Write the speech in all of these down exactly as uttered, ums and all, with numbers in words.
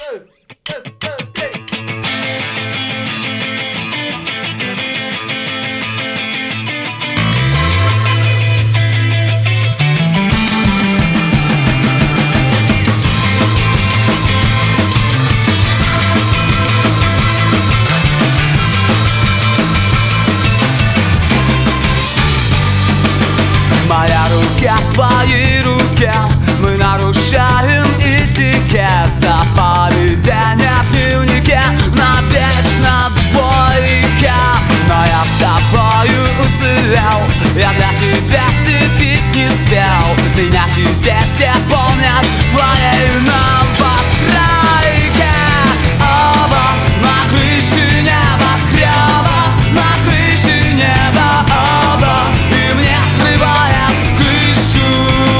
Моя рука в твоей руке, мы нарушаем этикет. Запали день в дневнике, навечно двойка. Но я с тобою уцелел, я для тебя все песни спел. Меня теперь все помнят в твоей новостройке. Оба на крыше небоскреба, на крыше неба оба, и мне срывает крышу.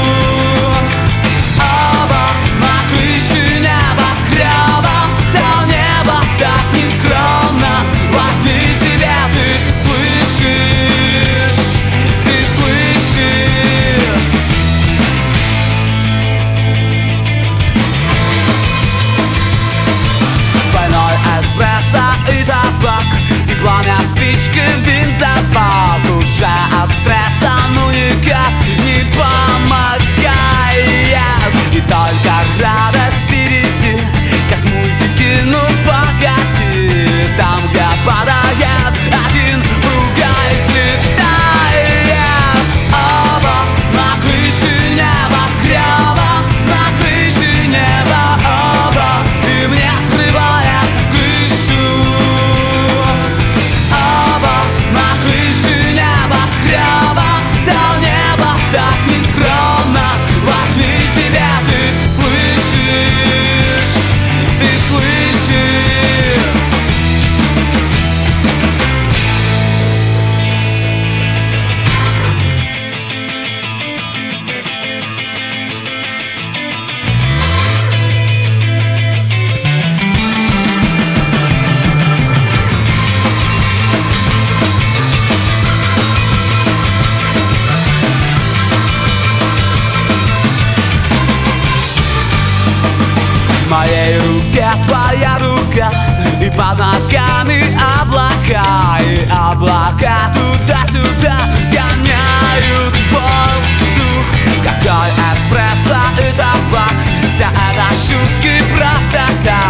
Оба на крыше небоскреба, взял небо так нескромно. Возьми себя, ты слышишь, ты слышишь. Двойной эспрессо и табак, и пламя спички в бензобак. Уже от стресса ну никак не помогает, и только радость впереди, как мультики, ну погоди. Там, где падает один, другой слетает. Оба на крыше небоскреба, на крыше неба оба, и мне срывает крышу. Оба на крыше небоскреба, взял небо так нескромно. Возьми себя, ты слышишь, ты слышишь. В моей руке твоя рука, и под ногами облака, и облака туда-сюда гоняют воздух. Какой эспрессо и табак, вся эта шутки просто так.